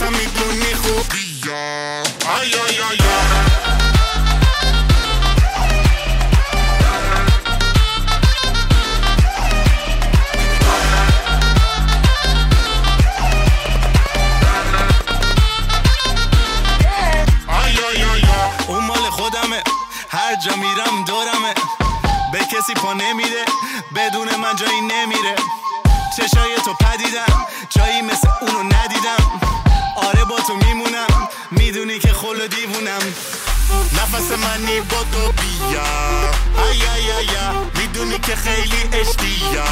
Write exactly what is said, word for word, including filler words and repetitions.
خودتم میدونی خوبی آی آی آی اون مال خودمه، هر جا میرم دورمه، به کسی پا نمیده، بدون من جایی نمیره. چشای تو پدیدم، جایی مثل اونو ندیدم. آره با تو میمونم، میدونی که خلو دیوونم. نفس منی با تو بیا، ای ای ای میدونی که خیلی عشقی.